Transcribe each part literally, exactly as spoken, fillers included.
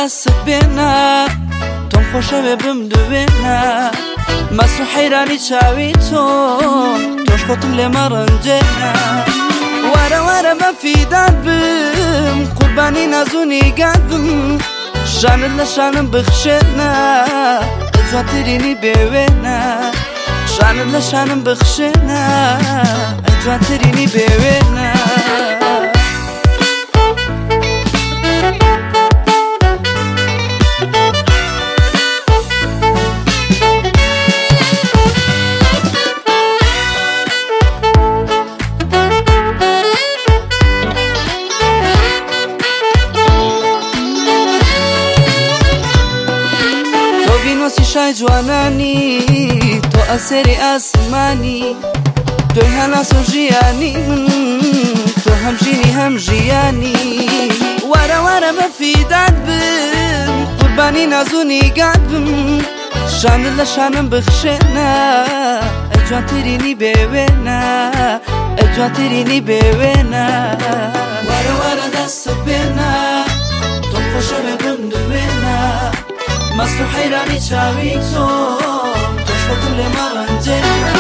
دەستت بێنە تۆم خۆشەوێ بم دوێنە مەسو حەیرانی چاوی تۆ تۆش خۆتم لێمە ڕەنجێنە وارە وارە بە فیدات بم قوربانی نازوونی گات بم شانت لە شانم بخشێنە جوانترینی بێوێنە شانت لە شانم بخشێنە جوانترینی بێوێنە شای جوانانی تۆ ئەسێری ئاسمانی تۆی هەناس و ژیانی من تۆ هەم ژینی هەم ژیانی وارە وارە بە فیدات بم قوربانی نازوونی گات بم شانت لە شانم بخشێنە ئەی جوانترینی بێوێنە ئەی جوانترینی بێوێنە وارە وارە دەستت بێنە تۆم خۆشەوێ بم دوێنە مەست و حەیرانی چاوی تۆ تۆش خۆتم لێمە ڕەنجێنە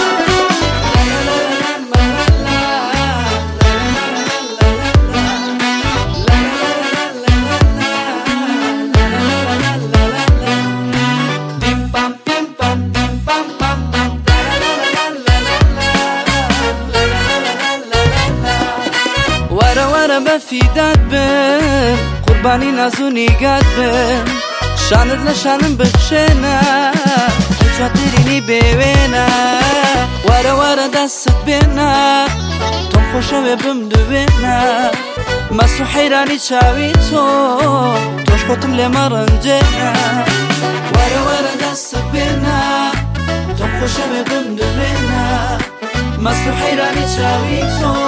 وارە وارە بە فیدات بم قوربانی نازوونی گات بم شانت لە شانم بخشێنە جوانترینی بێوێنە وارە وارە دەستت بێنە تۆم خۆشەوێ بم دوێنە مەست و حەیرانی چاوی تۆ تۆش خۆتم لێمە ڕەنجێنە وارە وارە دەستت بێنە تۆم خۆشەوێ بم دوێنە مەست و حەیرانی چاوی تۆ